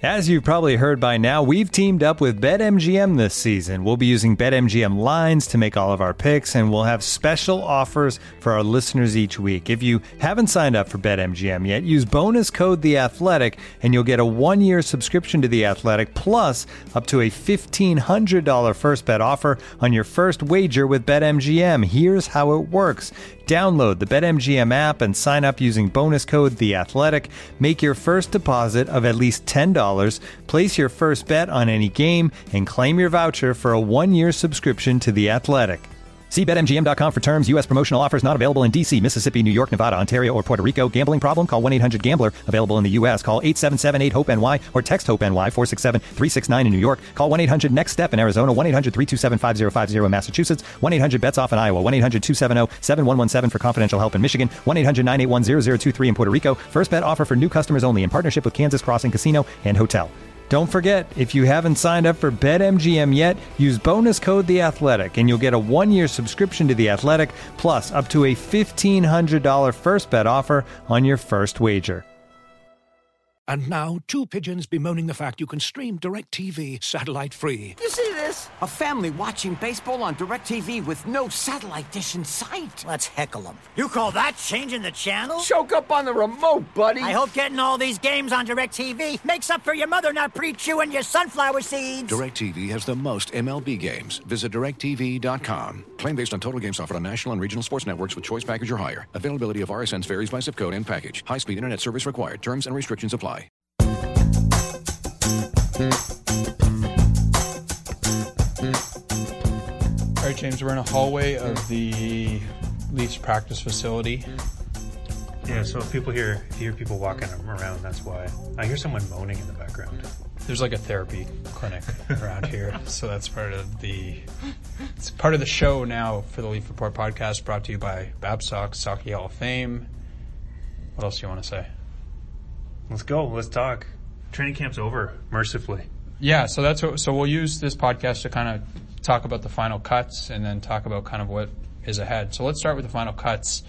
As you've probably heard by now, we've teamed up with BetMGM this season. We'll be using BetMGM lines to make all of our picks, and we'll have special offers for our listeners each week. If you haven't signed up for BetMGM yet, use bonus code The Athletic, and you'll get a 1-year subscription to The Athletic, plus up to a $1,500 first bet offer on your first wager with BetMGM. Here's how it works. Download the BetMGM app and sign up using bonus code The Athletic. Make your first deposit of at least $10. Place your first bet on any game and claim your voucher for a 1-year subscription to The Athletic. See BetMGM.com for terms. U.S. promotional offers not available in D.C., Mississippi, New York, Nevada, Ontario, or Puerto Rico. Gambling problem? Call 1-800-GAMBLER. Available in the U.S. Call 877-8-HOPE-NY or text HOPE-NY 467-369 in New York. Call 1-800-NEXT-STEP in Arizona. 1-800-327-5050 in Massachusetts. 1-800-BETS-OFF in Iowa. 1-800-270-7117 for confidential help in Michigan. 1-800-981-0023 in Puerto Rico. First bet offer for new customers only in partnership with Kansas Crossing Casino and Hotel. Don't forget, if you haven't signed up for BetMGM yet, use bonus code The Athletic, and you'll get a 1-year subscription to The Athletic, plus up to a $1,500 first bet offer on your first wager. And now, two pigeons bemoaning the fact you can stream DirecTV satellite-free. You see this? A family watching baseball on DirecTV with no satellite dish in sight. Let's heckle them. You call that changing the channel? Choke up on the remote, buddy. I hope getting all these games on DirecTV makes up for your mother not pre-chewing your sunflower seeds. DirecTV has the most MLB games. Visit DirecTV.com. Claim based on total games offered on national and regional sports networks with choice package or higher. Availability of RSNs varies by zip code and package. High-speed internet service required. Terms and restrictions apply. All right, James, we're in a hallway of the Leafs practice facility. Yeah, so if you hear people walking around, that's why. I hear someone moaning in the background. There's like a therapy clinic around here, so that's part of the show now for the Leaf Report podcast, brought to you by Babsock, Hockey Hall of Fame. What else do you want to say? Let's go. Let's talk. Training camp's over, mercifully. Yeah, so we'll use this podcast to kind of talk about the final cuts and then talk about kind of what is ahead. So let's start with the final cuts.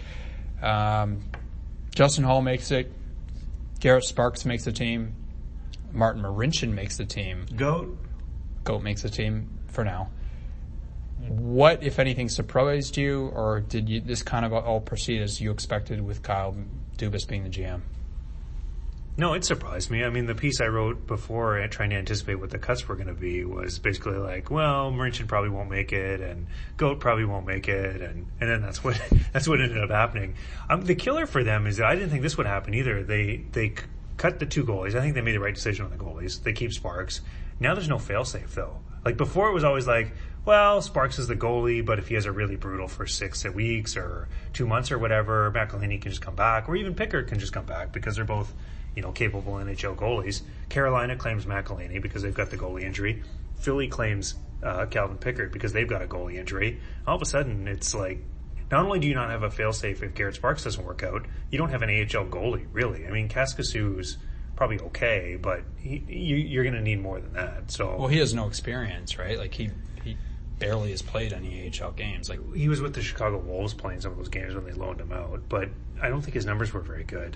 Justin Holl makes it. Garrett Sparks makes the team. Martin Marincin makes the team. Goat makes the team for now. What, if anything, surprised you, or did this kind of all proceed as you expected with Kyle Dubas being the GM? No, it surprised me. I mean, the piece I wrote before trying to anticipate what the cuts were going to be was basically like, well, Marincin probably won't make it, and Goat probably won't make it, and then that's what ended up happening. The killer for them is that I didn't think this would happen either. They cut the two goalies. I think they made the right decision on the goalies. They keep Sparks. Now there's no failsafe though. Like before, it was always like, well, Sparks is the goalie, but if he has a really brutal first 6 weeks or 2 months or whatever, McElhinney can just come back, or even Pickard can just come back because they're both, capable NHL goalies. Carolina claims McElhinney because they've got the goalie injury. Philly claims Calvin Pickard because they've got a goalie injury. All of a sudden, it's like, not only do you not have a failsafe if Garrett Sparks doesn't work out, you don't have an AHL goalie, really. I mean, Kaskisu's probably okay, but you're going to need more than that. So, well, he has no experience, right? Like he barely has played any AHL games. Like he was with the Chicago Wolves playing some of those games when they loaned him out, but I don't think his numbers were very good.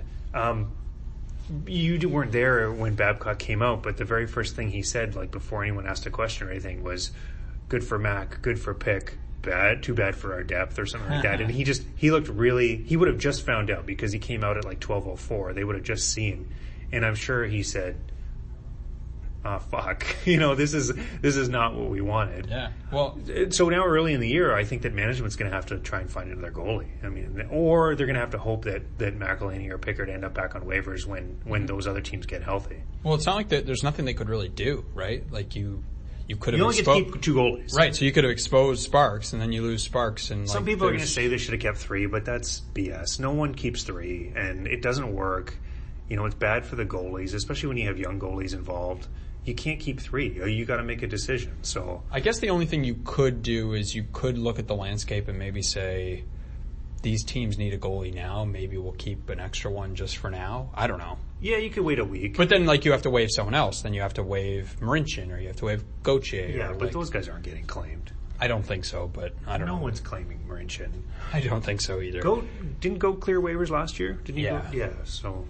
You weren't there when Babcock came out, but the very first thing he said, like before anyone asked a question or anything, was good for Mac, good for Pick, bad, too bad for our depth or something like that. And he looked really, he would have just found out because he came out at like 12:04. They would have just seen. And I'm sure he said, oh, fuck, this is not what we wanted. Yeah. Well, so now early in the year, I think that management's going to have to try and find another goalie. I mean, or they're going to have to hope that McElhinney or Pickard end up back on waivers when those other teams get healthy. Well, it's not like that. There's nothing they could really do, right? Like you could have. You only get to keep 2 goalies, right? So you could have exposed Sparks, and then you lose Sparks. And some people are going to say they should have kept 3, but that's BS. No one keeps 3, and it doesn't work. It's bad for the goalies, especially when you have young goalies involved. You can't keep 3. You got to make a decision. So I guess the only thing you could do is you could look at the landscape and maybe say, these teams need a goalie now. Maybe we'll keep an extra one just for now. I don't know. Yeah, you could wait a week. But then, you have to waive someone else. Then you have to waive Marincin, or you have to waive Gauthier. Yeah, but those guys aren't getting claimed. I don't think so, but I don't know. No one's claiming Marincin. I don't think so either. Didn't Goat clear waivers last year? Didn't he? Yeah. Yeah, so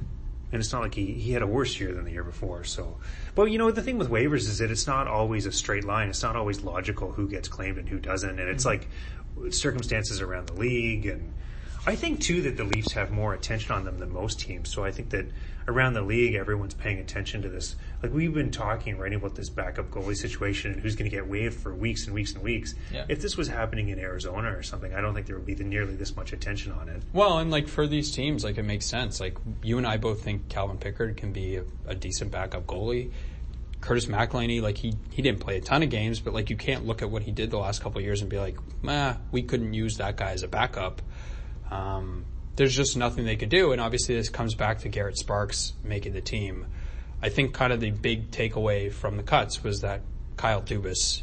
And it's not like he had a worse year than the year before. So, but the thing with waivers is that it's not always a straight line. It's not always logical who gets claimed and who doesn't. And it's like circumstances around the league. And I think too that the Leafs have more attention on them than most teams. So I think that around the league, everyone's paying attention to this. Like we've been talking, writing about this backup goalie situation and who's going to get waived for weeks and weeks and weeks. Yeah. If this was happening in Arizona or something, I don't think there would be nearly this much attention on it. Well, and like for these teams, like it makes sense. Like you and I both think Calvin Pickard can be a decent backup goalie. Curtis McElhinney, like he didn't play a ton of games, but like you can't look at what he did the last couple of years and be like, we couldn't use that guy as a backup. There's just nothing they could do, and obviously this comes back to Garrett Sparks making the team. I think kind of the big takeaway from the cuts was that Kyle Dubas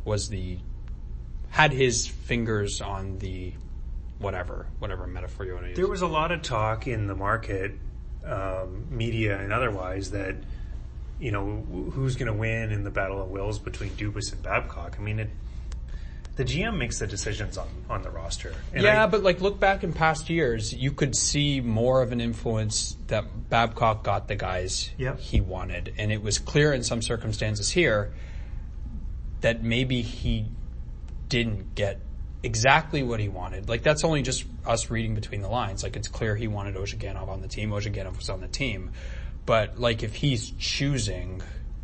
had his fingers on the whatever metaphor you want to use. There was a lot of talk in the market, media and otherwise, that who's going to win in the battle of wills between Dubas and Babcock. I mean, the GM makes the decisions on the roster. And but like look back in past years, you could see more of an influence that Babcock got the guys he wanted. And it was clear in some circumstances here that maybe he didn't get exactly what he wanted. Like that's only just us reading between the lines. Like it's clear he wanted Ozhiganov on the team. Ozhiganov was on the team. But like if he's choosing,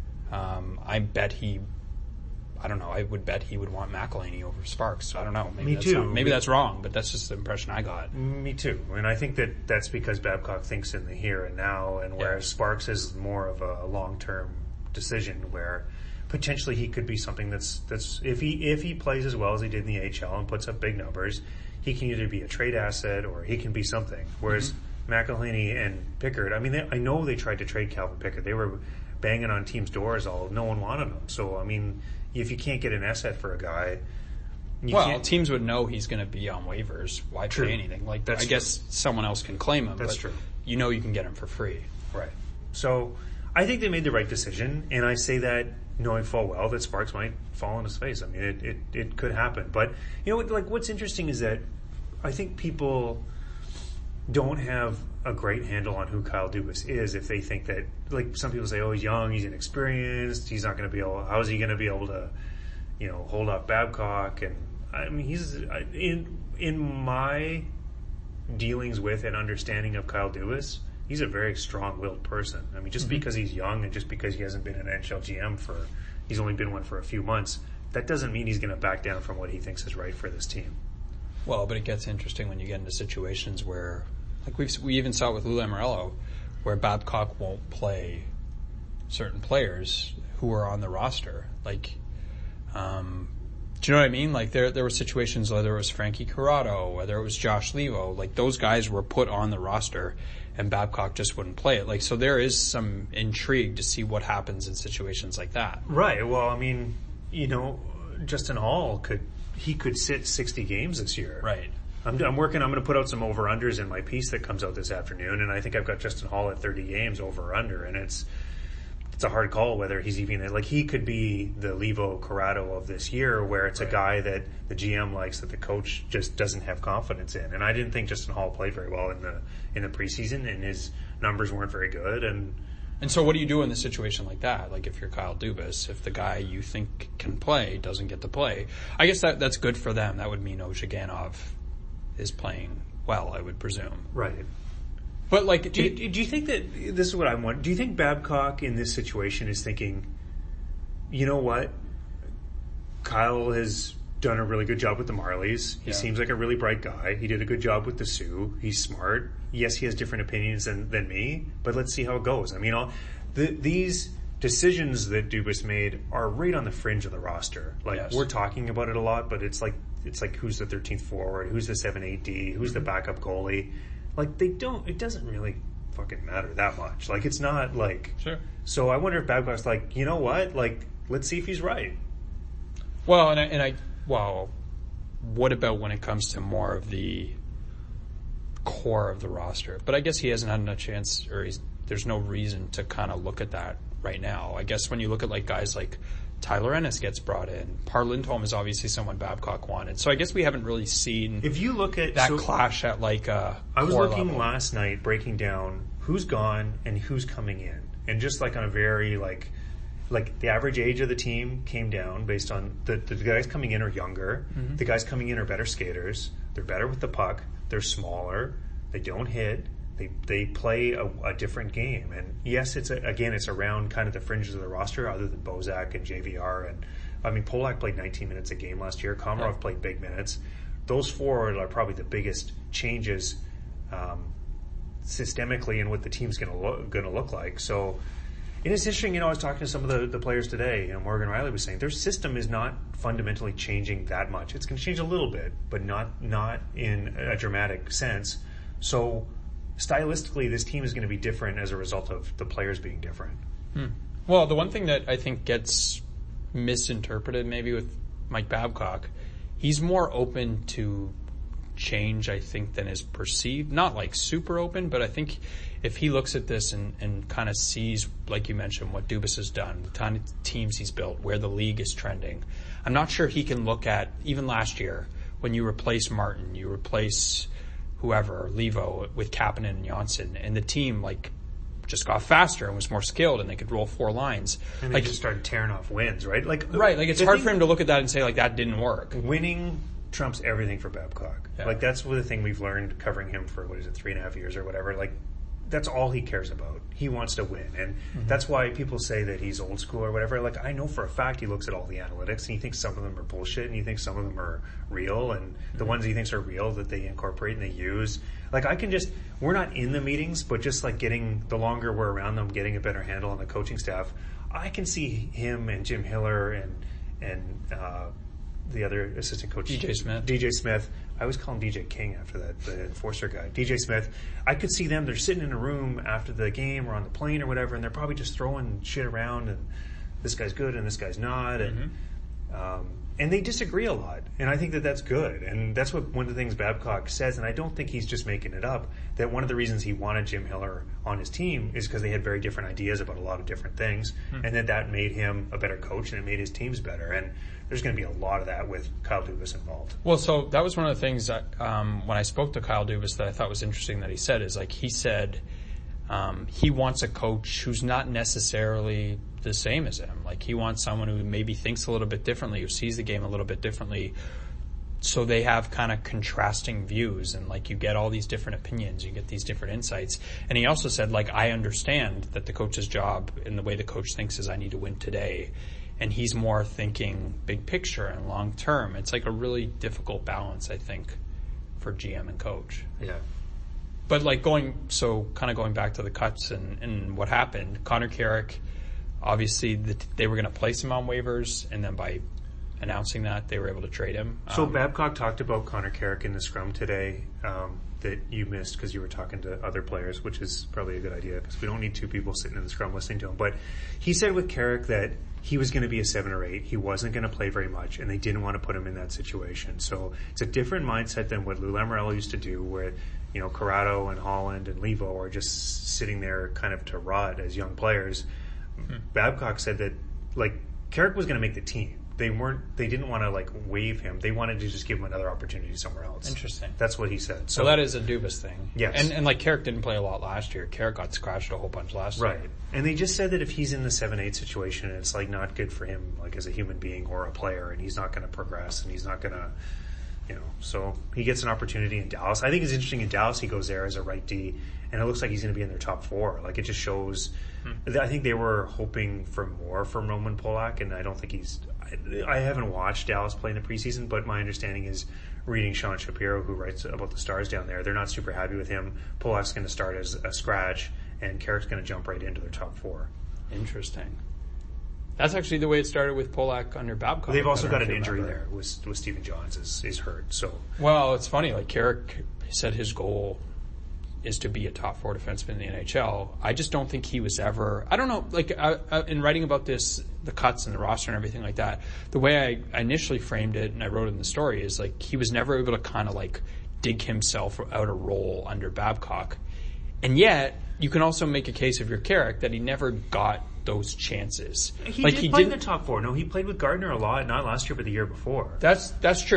I would bet he would want McElhinney over Sparks. I don't know. Maybe that's wrong, but that's just the impression I got. Me too. And I think that's because Babcock thinks in the here and now, and whereas Sparks is more of a long-term decision where potentially he could be something that's if he plays as well as he did in the AHL and puts up big numbers, he can either be a trade asset or he can be something. Whereas McElhinney and Pickard, I mean, I know they tried to trade Calvin Pickard. They were banging on teams' doors. No one wanted him. So I mean, if you can't get an asset for a guy, teams would know he's going to be on waivers. Why pay anything? Like I guess someone else can claim him. That's true. You can get him for free. Right. So I think they made the right decision, and I say that knowing full well that Sparks might fall on his face. I mean, it could happen. But what's interesting is that I think people don't have a great handle on who Kyle Dubas is if they think that, like some people say, he's young, he's inexperienced, he's not going to be able, how is he going to be able to, hold up Babcock? And I mean, he's in my dealings with and understanding of Kyle Dubas, he's a very strong-willed person. I mean, just because he's young and just because he hasn't been an NHL GM he's only been one for a few months, that doesn't mean he's going to back down from what he thinks is right for this team. Well, but it gets interesting when you get into situations where, like we even saw it with Lou Lamoriello, where Babcock won't play certain players who are on the roster. Like, do you know what I mean? Like there were situations, whether it was Frankie Corrado, whether it was Josh Levo, like those guys were put on the roster and Babcock just wouldn't play it. Like, so there is some intrigue to see what happens in situations like that. Right. Well, I mean, Justin Hall could sit 60 games this year. Right. I'm going to put out some over-unders in my piece that comes out this afternoon, and I think I've got Justin Hall at 30 games over-under, and it's a hard call whether he's even, like, he could be the Levo Corrado of this year, where it's a guy that the GM likes that the coach just doesn't have confidence in. And I didn't think Justin Hall played very well in the preseason, and his numbers weren't very good. And so what do you do in a situation like that? Like if you're Kyle Dubas, if the guy you think can play doesn't get to play, I guess that's good for them. That would mean Ozhiganov is playing well, I would presume. Right. But like, do you think that, this is what I'm wondering, do you think Babcock in this situation is thinking, you know what, Kyle has done a really good job with the Marlies. He seems like a really bright guy. He did a good job with the Sioux. He's smart. Yes, he has different opinions than me, but let's see how it goes. I mean, these decisions that Dubas made are right on the fringe of the roster. Like, we're talking about it a lot, but it's like who's the 13th forward, who's the 7-8D, who's the backup goalie. Like, it doesn't really fucking matter that much. Like, it's not like... Sure. So I wonder if Babcock's like, you know what? Like, let's see if he's right. Well, well, what about when it comes to more of the core of the roster? But I guess he hasn't had a chance, or there's no reason to kind of look at that right now. I guess when you look at like guys like Tyler Ennis gets brought in, Par Lindholm is obviously someone Babcock wanted. So I guess we haven't really seen if you look at that clash at like a I was looking level. Last night breaking down who's gone and who's coming in. And just like on a very like the average age of the team came down based on the guys coming in are younger. Mm-hmm. The guys coming in are better skaters. They're better with the puck. They're smaller. They don't hit. They play a different game. And yes, it's around kind of the fringes of the roster other than Bozak and JVR. And I mean, Polak played 19 minutes a game last year. Komarov played big minutes. Those four are probably the biggest changes systemically in what the team's going to look like. So it is interesting. I was talking to some of the players today. Morgan Riley was saying their system is not fundamentally changing that much. It's going to change a little bit, but not in a dramatic sense. So stylistically, this team is going to be different as a result of the players being different. Well, the one thing that I think gets misinterpreted maybe with Mike Babcock, he's more open to change, I think, than is perceived. Not like super open, but I think if he looks at this and kind of sees, like you mentioned, what Dubas has done, the kind of teams he's built, where the league is trending, I'm not sure he can look at, even last year, when you replace Martin, you replace whoever, Levo, with Kapanen and Johnson, and the team just got faster and was more skilled, and they could roll 4 lines. And they just started tearing off wins, right? It's hard for him to look at that and say that didn't work. Winning trumps everything for Babcock. Yeah. That's the thing we've learned covering him for 3.5 years or whatever. That's all he cares about. He wants to win, and that's why people say that he's old school or whatever. I know for a fact he looks at all the analytics and he thinks some of them are bullshit and he thinks some of them are real, and the ones he thinks are real that they incorporate and they use. We're not in the meetings, but just getting, the longer we're around them, getting a better handle on the coaching staff, I can see him and Jim Hiller and the other assistant coach, DJ Smith. I always call him DJ King after that, the enforcer guy. DJ Smith. I could see them. They're sitting in a room after the game or on the plane or whatever, and they're probably just throwing shit around. And this guy's good and this guy's not, and they disagree a lot. And I think that that's good. And that's what one of the things Babcock says. And I don't think he's just making it up. That one of the reasons he wanted Jim Hiller on his team is because they had very different ideas about a lot of different things, and that made him a better coach and it made his teams better. And there's going to be a lot of that with Kyle Dubas involved. Well, so that was one of the things that when I spoke to Kyle Dubas that I thought was interesting that he said is he said he wants a coach who's not necessarily the same as him. He wants someone who maybe thinks a little bit differently, who sees the game a little bit differently, so they have kind of contrasting views, and you get all these different opinions, you get these different insights. And he also said, I understand that the coach's job and the way the coach thinks is I need to win today. And he's more thinking big picture and long term. It's a really difficult balance, I think, for GM and coach. Yeah. But going back to the cuts and what happened, Connor Carrick, obviously they were going to place him on waivers, and then by announcing that, they were able to trade him. So Babcock talked about Connor Carrick in the scrum today that you missed because you were talking to other players, which is probably a good idea because we don't need 2 people sitting in the scrum listening to him. But he said with Carrick that he was going to be a 7 or 8. He wasn't going to play very much, and they didn't want to put him in that situation. So it's a different mindset than what Lou Lamoriello used to do, where Corrado and Holland and Levo are just sitting there kind of to rot as young players. Babcock said that Carrick was going to make the team. They didn't want to waive him. They wanted to just give him another opportunity somewhere else. Interesting. That's what he said. So that is a Dubas thing. Yes. And Carrick didn't play a lot last year. Carrick got scratched a whole bunch last year. Right. And they just said that if he's in the 7-8 situation, it's not good for him as a human being or a player, and he's not going to progress, and he's not going to, so he gets an opportunity in Dallas. I think it's interesting in Dallas he goes there as a right D, and it looks like he's going to be in their top 4. It just shows. I think they were hoping for more from Roman Polak, and I don't think he's. I haven't watched Dallas play in the preseason, but my understanding is reading Sean Shapiro, who writes about the Stars down there, they're not super happy with him. Polak's going to start as a scratch, and Carrick's going to jump right into their top 4. Interesting. That's actually the way it started with Polak under Babcock. They've also got an injury there with Stephen Johns is hurt. So it's funny. Carrick said his goal is to be a top 4 defenseman in the NHL. I just don't think he was ever. I don't know. In writing about this, the cuts and the roster and everything like that, the way I initially framed it and I wrote it in the story is he was never able to kind of dig himself out a role under Babcock, and yet you can also make a case of your Carrick that he never got those chances. He did play in the top 4. No, he played with Gardner a lot, not last year, but the year before. That's true.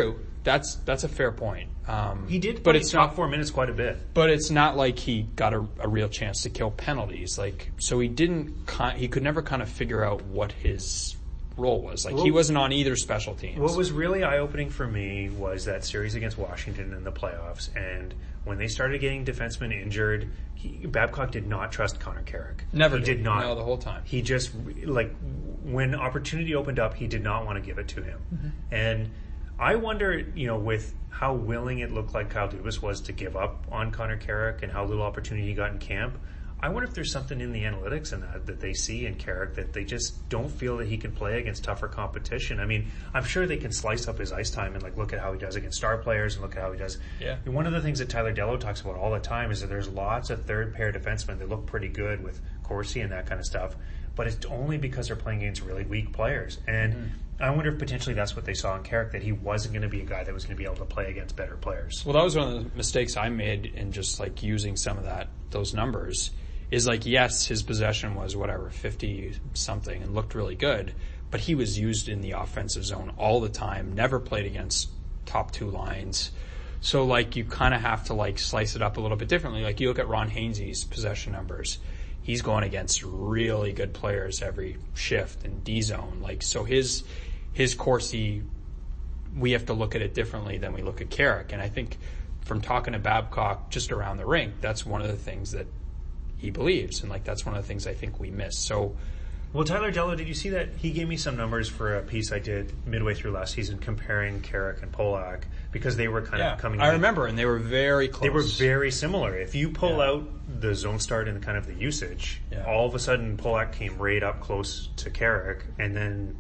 that's a fair point. He did, but play it's top not 4 minutes quite a bit. But it's not like he got a real chance to kill penalties. Like, so he could never kind of figure out what his role was. Like, he wasn't on either special teams. What was really eye-opening for me was that series against Washington in the playoffs, and when they started getting defensemen injured, Babcock did not trust Connor Carrick. Never he did not. No, the whole time. He just, like, when opportunity opened up, he did not want to give it to him. Mm-hmm. And I wonder, with how willing it looked like Kyle Dubas was to give up on Connor Carrick and how little opportunity he got in camp, I wonder if there's something in the analytics in that they see in Carrick that they just don't feel that he can play against tougher competition. I mean, I'm sure they can slice up his ice time and look at how he does against star players and look at how he does. Yeah. And one of the things that Tyler Dello talks about all the time is that there's lots of third pair defensemen that look pretty good with Corsi and that kind of stuff, but it's only because they're playing against really weak players. And I wonder if potentially that's what they saw in Carrick, that he wasn't going to be a guy that was going to be able to play against better players. Well, that was one of the mistakes I made in just using some of those numbers. Is yes, his possession was 50 something and looked really good, but he was used in the offensive zone all the time, never played against top 2 lines. So you kind of have to slice it up a little bit differently. You look at Ron Hainsey's possession numbers. He's going against really good players every shift in D zone. So his Corsi, we have to look at it differently than we look at Carrick. And I think from talking to Babcock just around the rink, that's one of the things that he believes, and that's one of the things I think we miss. So, well, Tyler Dello, did you see that? He gave me some numbers for a piece I did midway through last season comparing Carrick and Polak because they were kind of coming. I remember, and they were very close. They were very similar. If you pull out the zone start and kind of the usage, all of a sudden Polak came right up close to Carrick, and then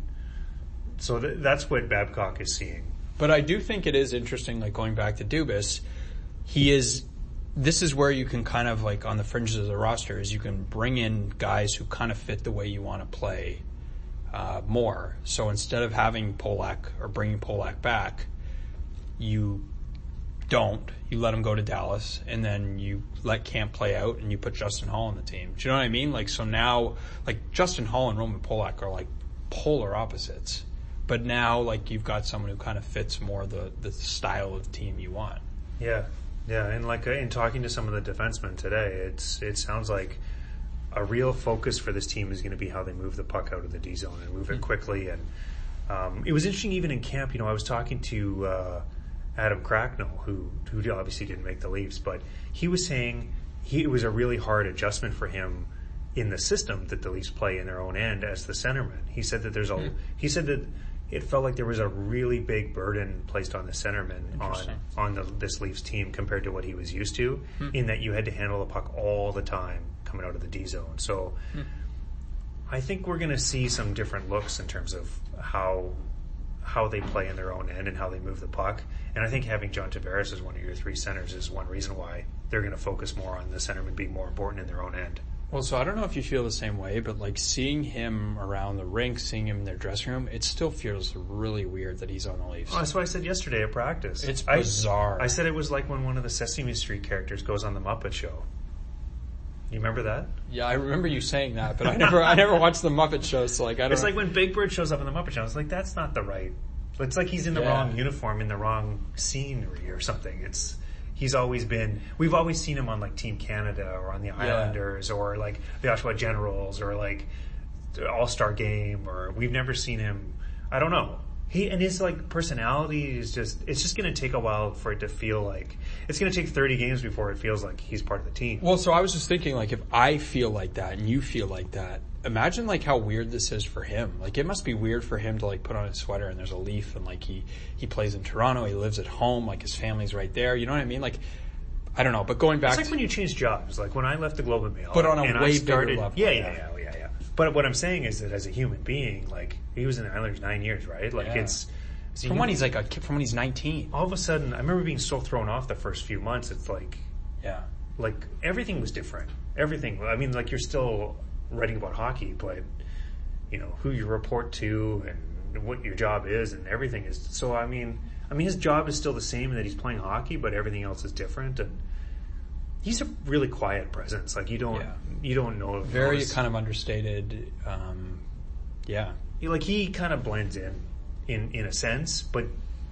so that's what Babcock is seeing. But I do think it is interesting, going back to Dubas, this is where you can kind of on the fringes of the roster is you can bring in guys who kind of fit the way you want to play more. So instead of having Polak or bringing Polak back, you let him go to Dallas, and then you let camp play out and you put Justin Hall on the team. Do you know what I mean? So now Justin Hall and Roman Polak are polar opposites. But now you've got someone who kind of fits more the style of team you want. Yeah. Yeah, and in talking to some of the defensemen today, it sounds like a real focus for this team is going to be how they move the puck out of the D zone and move it quickly. And it was interesting even in camp. I was talking to Adam Cracknell, who obviously didn't make the Leafs, but he was saying it was a really hard adjustment for him in the system that the Leafs play in their own end as the centerman. He said that he said that it felt like there was a really big burden placed on the centerman on this Leafs team compared to what he was used to, in that you had to handle the puck all the time coming out of the D zone. So I think we're going to see some different looks in terms of how they play in their own end and how they move the puck. And I think having John Tavares as one of your 3 centers is one reason why they're going to focus more on the centerman being more important in their own end. Well, so I don't know if you feel the same way, but seeing him around the rink, seeing him in their dressing room, it still feels really weird that he's on the Leafs. Oh, that's what I said yesterday at practice. It's bizarre. I said it was like when one of the Sesame Street characters goes on the Muppet Show. You remember that? Yeah, I remember you saying that, but I never watched the Muppet Show, so I don't. It's like when Big Bird shows up in the Muppet Show. It's that's not the right. It's like he's in the wrong uniform, in the wrong scenery or something. We've always seen him on Team Canada or on the Islanders or the Oshawa Generals or All-Star Game, or we've never seen him. I don't know. His personality is it's just going to take a while for it to feel it's going to take 30 games before it feels like he's part of the team. Well, so I was just thinking if I feel like that and you feel like that, imagine how weird this is for him. It must be weird for him to put on his sweater and there's a Leaf and he plays in Toronto, he lives at home, his family's right there. You know what I mean? I don't know, but going back, it's when you change jobs. When I left the Globe and Mail, but on a way bigger level. Yeah. But what I'm saying is that as a human being, he was in the Islanders 9 years, right? It's from when he's from when he's 19. All of a sudden, I remember being so thrown off the first few months. It's everything was different. Everything. I mean, you're still writing about hockey, but who you report to and what your job is and everything is. So I mean, his job is still the same in that he's playing hockey, but everything else is different. And he's a really quiet presence. You don't know. Very kind of understated. He kind of blends in a sense, but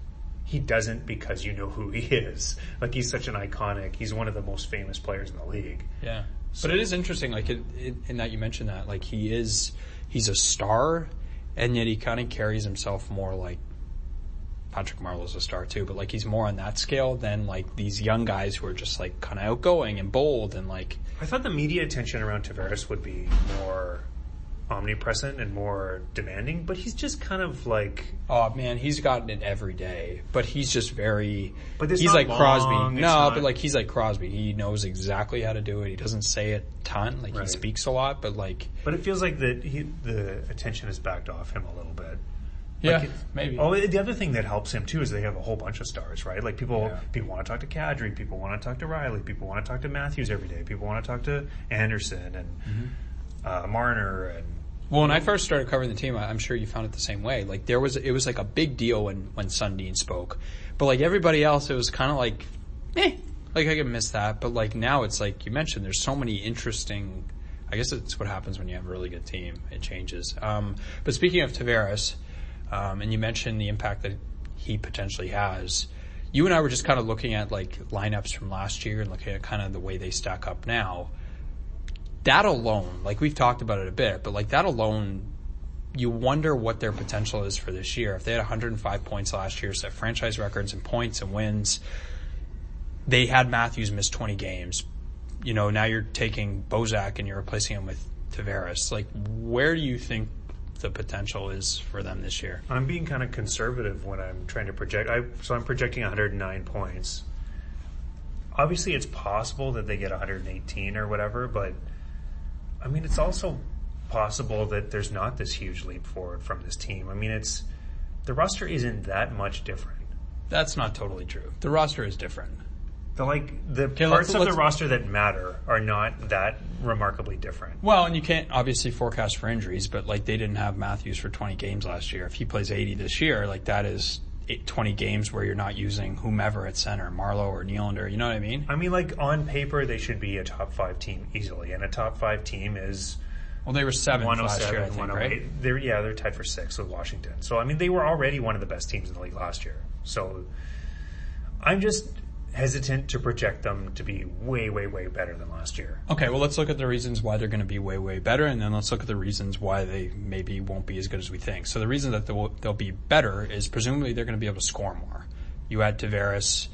he doesn't because you know who he is. Like, he's such an iconic, he's one of the most famous players in the league. Yeah. But it is interesting, like, in that you mentioned that, like, he's a star, and yet he kind of carries himself more like Patrick Marleau's a star too, but like he's more on that scale than like these young guys who are just like kind of outgoing and bold and like. I thought the media attention around Tavares would be more omnipresent and more demanding, but he's just kind of like. Oh man, he's gotten it every day, but he's just very. But he's like Crosby. No, but like he's like Crosby. He knows exactly how to do it. He doesn't say a ton. Like he speaks a lot, but like. But it feels like the attention has backed off him a little bit. Yeah, like maybe. Oh, the other thing that helps him too is they have a whole bunch of stars, right? Like people want to talk to Kadri, people want to talk to Riley, people want to talk to Matthews every day, people want to talk to Anderson and Marner and. Well, when I first started covering the team, I'm sure you found it the same way. Like it was like a big deal when Sundin spoke, but like everybody else, it was kind of like, like I could miss that. But like now, it's like you mentioned, there's so many interesting. I guess it's what happens when you have a really good team. It changes. But speaking of Tavares. And you mentioned the impact that he potentially has. You and I were just kind of looking at like lineups from last year and looking at kind of the way they stack up now. That alone, like we've talked about it a bit, but like that alone, you wonder what their potential is for this year. If they had 105 points last year, set franchise records in points and wins, they had Matthews miss 20 games. You know, now you're taking Bozak and you're replacing him with Tavares. Like, where do you think the potential is for them this year? I'm being kind of conservative when I'm trying to project. So I'm projecting 109 points. Obviously, it's possible that they get 118 or whatever, but I mean, it's also possible that there's not this huge leap forward from this team. I mean, the roster isn't that much different. That's not totally true. The roster is different. The parts of the roster that matter are not that remarkably different. Well, and you can't obviously forecast for injuries, but like they didn't have Matthews for 20 games last year. If he plays 80 this year, like that is 20 games where you're not using whomever at center, Marleau or Nylander. You know what I mean? I mean, like on paper, they should be a top 5 team easily, and a top 5 team is. Well, they were 7th last year, I think, right? They're tied for 6th with Washington. So I mean, they were already one of the best teams in the league last year. So I'm just hesitant to project them to be way, way, way better than last year. Okay, well, let's look at the reasons why they're going to be way, way better, and then let's look at the reasons why they maybe won't be as good as we think. So the reason that they'll be better is presumably they're going to be able to score more. You add Tavares,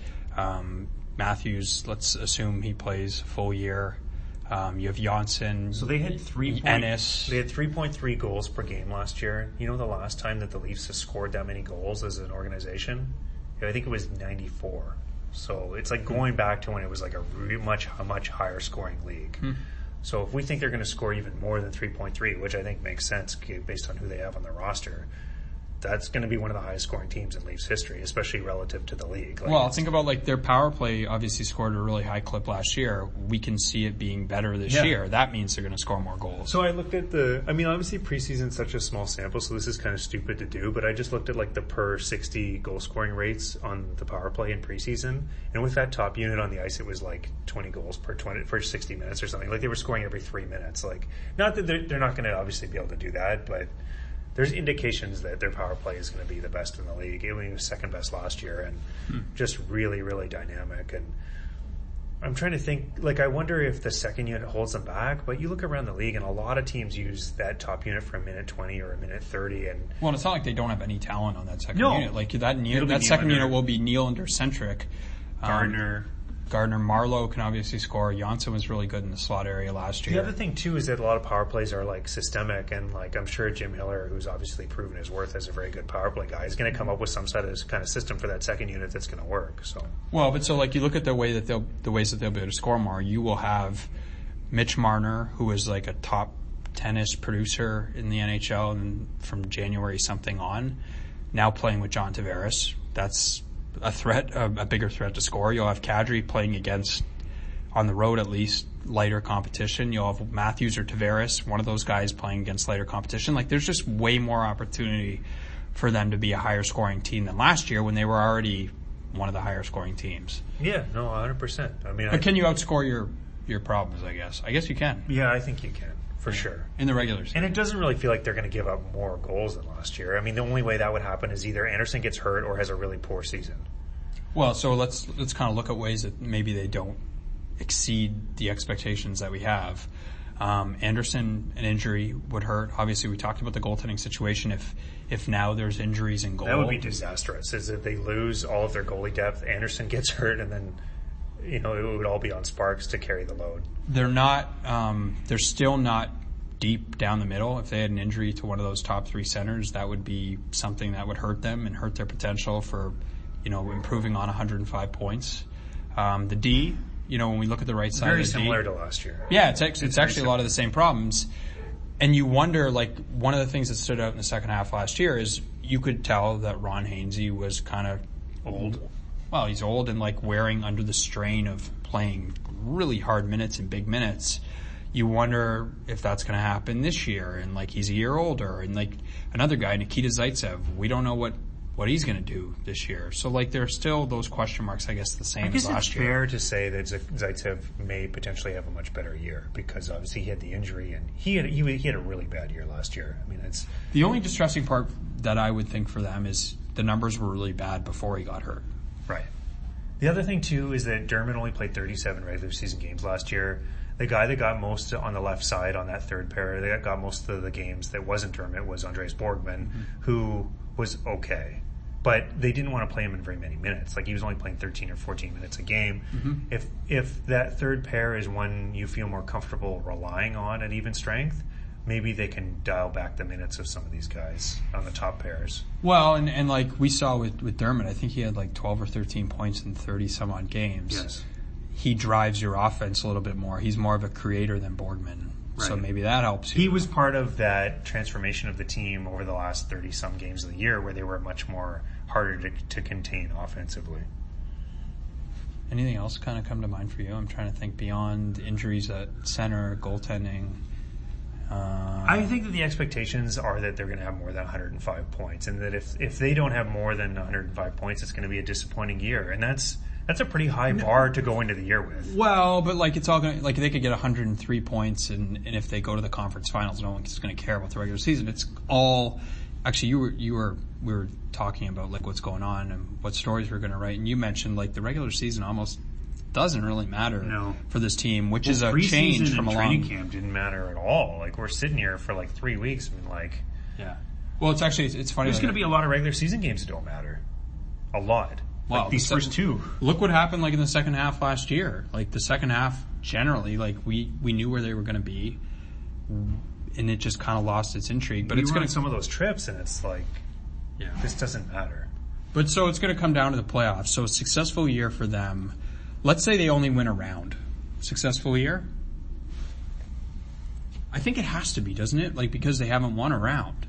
Matthews, let's assume he plays full year. You have Janssen. So they had Ennis. They had 3.3 goals per game last year. You know the last time that the Leafs have scored that many goals as an organization? I think it was 94. So it's like going back to when it was like a much higher scoring league. So if we think they're going to score even more than 3.3, which I think makes sense based on who they have on their roster, that's going to be one of the highest scoring teams in Leafs history, especially relative to the league. Like, well, think about like their power play obviously scored a really high clip last year. We can see it being better this year. That means they're going to score more goals. So I looked at obviously preseason's such a small sample, so this is kind of stupid to do, but I just looked at like the per 60 goal scoring rates on the power play in preseason, and with that top unit on the ice, it was like 20 goals for 60 minutes or something. Like they were scoring every 3 minutes. Like, not that they're not going to obviously be able to do that, but there's indications that their power play is going to be the best in the league. It was second best last year and just really, really dynamic. And I'm trying to think, like, I wonder if the second unit holds them back, but you look around the league and a lot of teams use that top unit for a minute 20 or a minute 30. And well, it's not like they don't have any talent on that second unit. Like that second unit will be Nylander centric. Gardner, Marleau can obviously score. Janssen was really good in the slot area last year. The other thing too is that a lot of power plays are like systemic, and like I'm sure Jim Hiller, who's obviously proven his worth as a very good power play guy, is going to come up with some sort of kind of system for that second unit that's going to work. So but like you look at the ways that they'll be able to score more. You will have Mitch Marner, who is like a top 10-ish producer in the NHL and from January something on, now playing with John Tavares. That's a bigger threat to score. You'll have Kadri playing against, on the road at least, lighter competition. You'll have Matthews or Tavares, one of those guys playing against lighter competition. Like there's just way more opportunity for them to be a higher scoring team than last year when they were already one of the higher scoring teams. Yeah, no, 100%. I mean, but can you outscore your problems, I guess? I guess you can. Yeah, I think you can. for sure. In the regular season. And it doesn't really feel like they're going to give up more goals than last year. I mean, the only way that would happen is either Anderson gets hurt or has a really poor season. Well, so let's kind of look at ways that maybe they don't exceed the expectations that we have. Anderson, an injury would hurt. Obviously, we talked about the goaltending situation. If now there's injuries in goal, that would be disastrous. Is if they lose all of their goalie depth, Anderson gets hurt, and then it would all be on Sparks to carry the load. They're not. They're still not deep down the middle. If they had an injury to one of those top 3 centers, that would be something that would hurt them and hurt their potential for, improving on 105 points. The D. When we look at the right side, very of the similar D, to last year. Yeah, it's actually a lot of the same problems. And you wonder, one of the things that stood out in the second half last year is you could tell that Ron Hainsey was kind of Old. Well, he's old and wearing under the strain of playing really hard minutes and big minutes. You wonder if that's going to happen this year. And he's a year older. And another guy, Nikita Zaitsev, we don't know what he's going to do this year. So there are still those question marks, I guess, the same as last year. I guess it's fair to say that Zaitsev may potentially have a much better year because obviously he had the injury and he had a really bad year last year. I mean, it's the only distressing part that I would think for them is the numbers were really bad before he got hurt. Right. The other thing too is that Dermott only played 37 regular season games last year. The guy that got most on the left side on that third pair, that got most of the games that wasn't Dermott was Andreas Borgman, who was okay. But they didn't want to play him in very many minutes. He was only playing 13 or 14 minutes a game. Mm-hmm. If that third pair is one you feel more comfortable relying on at even strength, maybe they can dial back the minutes of some of these guys on the top pairs. Well, and we saw with Dermott, I think he had 12 or 13 points in 30 some odd games. Yes. He drives your offense a little bit more. He's more of a creator than Borgman. Right. So maybe that helps you. He was part of that transformation of the team over the last 30-some games of the year where they were much more harder to contain offensively. Anything else kind of come to mind for you? I'm trying to think beyond injuries at center, goaltending. I think that the expectations are that they're going to have more than 105 points, and that if they don't have more than 105 points, it's going to be a disappointing year. And that's a pretty high bar to go into the year with. Well, but it's all going to, they could get 103 points, and if they go to the conference finals, no one's going to care about the regular season. It's all actually we were talking about what's going on and what stories we're going to write, and you mentioned the regular season almost doesn't really matter for this team, which is a change from a long training camp didn't matter at all. We're sitting here for 3 weeks. I mean, yeah. Well, it's funny. There's going to be a lot of regular season games that don't matter. A lot. Well, these first 2. Look what happened in the second half last year. The second half generally, we knew where they were going to be, and it just kind of lost its intrigue. But it's going to some of those trips, and it's this doesn't matter. But so it's going to come down to the playoffs. So a successful year for them. Let's say they only win a round. Successful year? I think it has to be, doesn't it? Because they haven't won a round.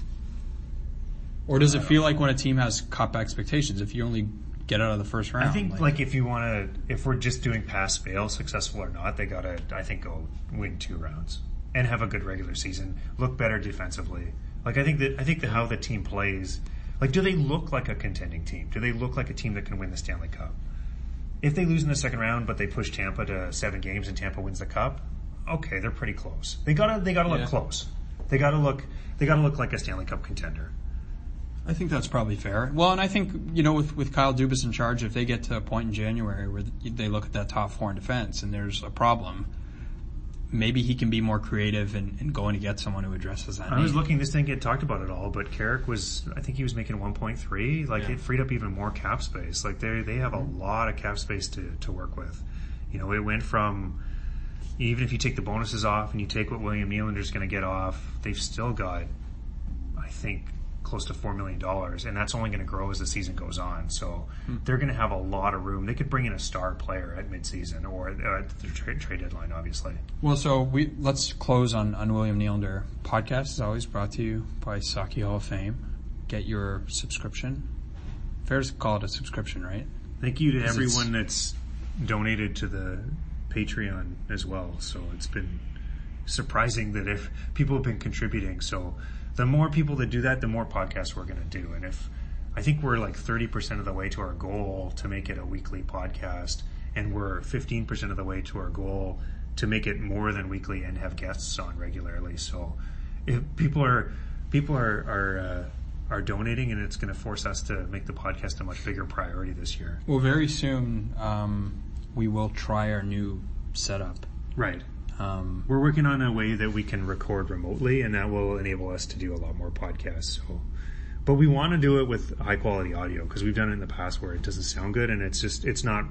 Or does it feel like when a team has cup expectations, if you only get out of the first round? I think if we're just doing pass fail, successful or not, they gotta, I think, go win 2 rounds and have a good regular season, look better defensively. I think that how the team plays, do they look like a contending team? Do they look like a team that can win the Stanley Cup? If they lose in the second round, but they push Tampa to 7 games and Tampa wins the cup, okay, they're pretty close. They gotta look close. They gotta look like a Stanley Cup contender. I think that's probably fair. Well, and I think, with Kyle Dubas in charge, if they get to a point in January where they look at that top 4 in defense and there's a problem, maybe he can be more creative in going to get someone who addresses that. I was looking, this didn't get talked about at all, but Carrick I think he was making 1.3. It freed up even more cap space. They have a lot of cap space to work with. It went from, even if you take the bonuses off and you take what William Nylander's going to get off, they've still got, I think, close to $4 million, and that's only going to grow as the season goes on. So they're going to have a lot of room. They could bring in a star player at midseason or at the trade deadline, obviously. Well, so let's close on William Nylander. Podcast is always brought to you by Saki Hall of Fame. Get your subscription. Fair to call it a subscription, right? Thank you to everyone that's donated to the Patreon as well. So it's been surprising that if people have been contributing. So the more people that do that, the more podcasts we're going to do. And I think we're 30% of the way to our goal to make it a weekly podcast, and we're 15% of the way to our goal to make it more than weekly and have guests on regularly. So if people are donating, and it's going to force us to make the podcast a much bigger priority this year. Well, very soon we will try our new setup. Right. We're working on a way that we can record remotely, and that will enable us to do a lot more podcasts. So, but we want to do it with high quality audio, because we've done it in the past where it doesn't sound good, and it's not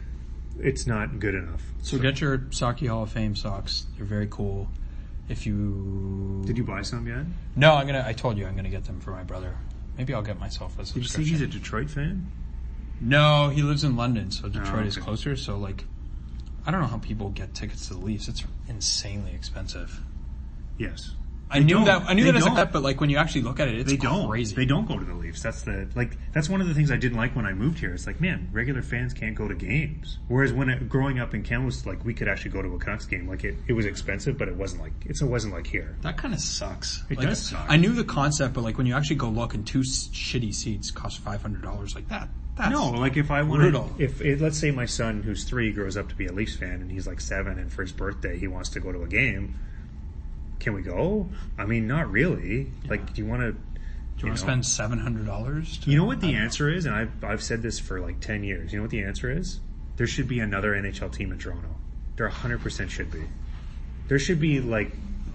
good enough. So get your Saki Hall of Fame socks. They're very cool. If you Did you buy some yet? No, I told you I'm gonna get them for my brother. Maybe I'll get myself a subscription. Did you say he's a Detroit fan? No, he lives in London, so Detroit is okay. closer. So like, I don't know how people get tickets to the Leafs. It's insanely expensive. Yes. I knew that as a cut, but like when you actually look at it, it's crazy. They don't go to the Leafs. That's one of the things I didn't like when I moved here. It's like, man, regular fans can't go to games. Whereas growing up in Kamloops, like we could actually go to a Canucks game. Like it was expensive, but it wasn't like here. That kind of sucks. It does suck. I knew the concept, but like when you actually go look and 2 shitty seats cost $500, like that. That's no, like if I want brutal. if let's say my son who's 3 grows up to be a Leafs fan and he's like 7, and for his birthday he wants to go to a game. Can we go? I mean, not really. Yeah. Like, do you want to spend $700? You know what the answer is? And I've said this for like 10 years. You know what the answer is? There should be another NHL team in Toronto. There 100% should be. There should be like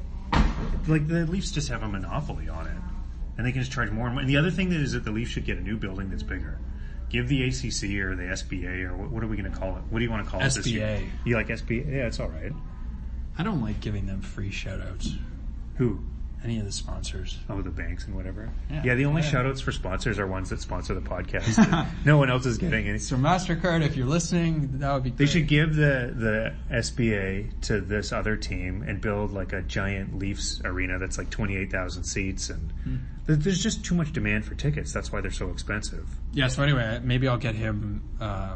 the Leafs just have a monopoly on it, and they can just charge more and more. And the other thing is that the Leafs should get a new building that's bigger. Give the ACC or the SBA or what are we going to call it? What do you want to call it this year? SBA. You like SBA? Yeah, it's all right. I don't like giving them free shout-outs. Who? Any of the sponsors. Oh, the banks and whatever. Yeah, the only shout-outs for sponsors are ones that sponsor the podcast. No one else is getting any. So MasterCard, if you're listening, that would be great. They should give the SBA to this other team and build like a giant Leafs arena that's like 28,000 seats. And there's just too much demand for tickets. That's why they're so expensive. Yeah, so anyway, maybe I'll get him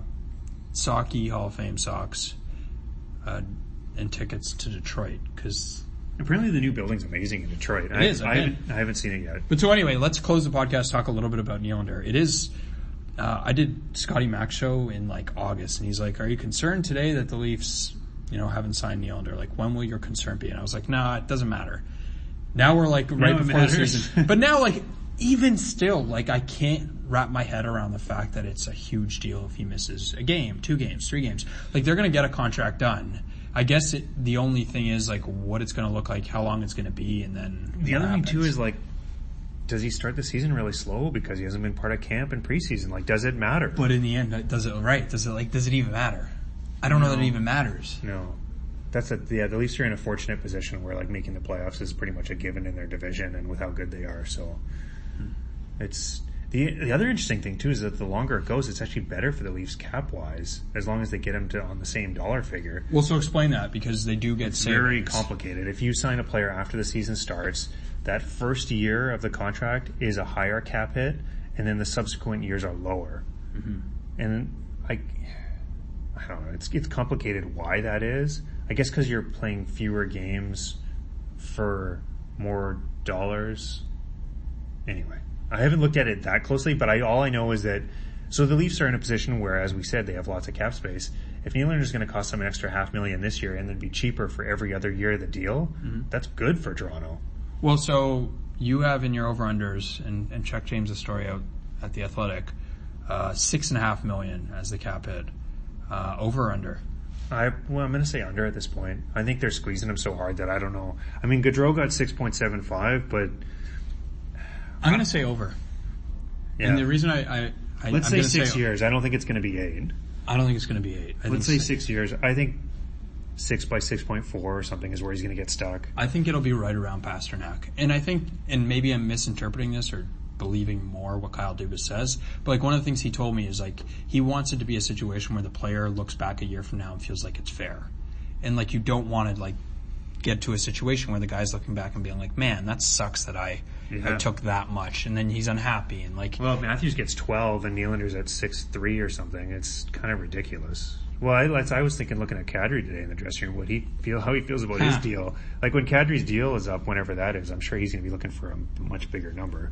Saki Hall of Fame socks and tickets to Detroit, because apparently the new building's amazing in Detroit. It is. I haven't seen it yet. But so anyway, let's close the podcast, talk a little bit about Nylander. It is, I did Scotty Mac's show in like August, and he's like, are you concerned today that the Leafs, haven't signed Nylander? Like, when will your concern be? And I was like, nah, it doesn't matter. Now we're like right before the season. But now, like, even still, like, I can't wrap my head around the fact that it's a huge deal if he misses a game, 2 games, 3 games. Like, they're going to get a contract done. I guess the only thing is like what it's going to look like, how long it's going to be, and then the other thing too is like, does he start the season really slow because he hasn't been part of camp and preseason? Like, does it matter? But in the end, does it even matter? I don't know that it even matters. No, the Leafs are in a fortunate position where like making the playoffs is pretty much a given in their division and with how good they are. So it's. The other interesting thing too is that the longer it goes, it's actually better for the Leafs cap wise, as long as they get him to on the same dollar figure. Well, so explain that, because they do get savings. Very complicated. If you sign a player after the season starts, that first year of the contract is a higher cap hit, and then the subsequent years are lower. Mm-hmm. And I don't know. It's complicated why that is. I guess because you're playing fewer games for more dollars. Anyway. I haven't looked at it that closely, but all I know is that so the Leafs are in a position where, as we said, they have lots of cap space. If Nylander is going to cost them an extra $500,000 this year and then be cheaper for every other year of the deal, that's good for Toronto. Well, so you have in your over-unders, and check James' story out at The Athletic, $6.5 million as the cap hit. Over or under? I'm going to say under at this point. I think they're squeezing him so hard that I don't know. I mean, Gaudreau got 6.75, but I'm going to say over. Yeah. And the reason let's say 6 years. I don't think it's going to be 8. I don't think it's going to be 8. Let's say 6 years. I think 6 by 6.4 or something is where he's going to get stuck. I think it'll be right around Pasternak. And I think, and maybe I'm misinterpreting this or believing more what Kyle Dubas says, but like one of the things he told me is like he wants it to be a situation where the player looks back a year from now and feels like it's fair. And like you don't want to like get to a situation where the guy's looking back and being like, man, that sucks that I took that much, and then he's unhappy and like. Well, if Matthews gets 12 and Nylander's at 6'3" or something, it's kind of ridiculous. Well, I was thinking, looking at Kadri today in the dressing room, how he feels about his deal. Like when Kadri's deal is up, whenever that is, I'm sure he's going to be looking for a much bigger number.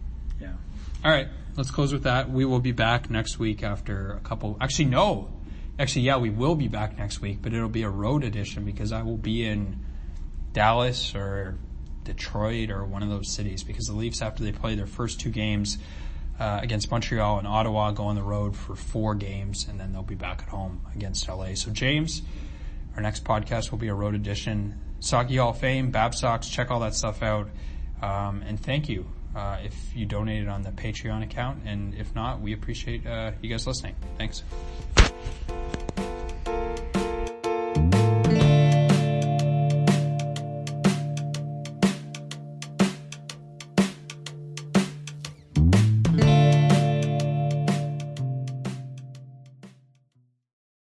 Yeah. All right, let's close with that. We will be back next week after a couple. Actually, no. Actually, yeah, we will be back next week, but it'll be a road edition because I will be in Dallas or Detroit or one of those cities, because the Leafs, after they play their first 2 games against Montreal and Ottawa, go on the road for 4 games, and then they'll be back at home against LA. So James, our next podcast will be a road edition. Socky Hall of Fame, Babsocks, check all that stuff out. And thank you if you donated on the Patreon account, and if not, we appreciate you guys listening. Thanks.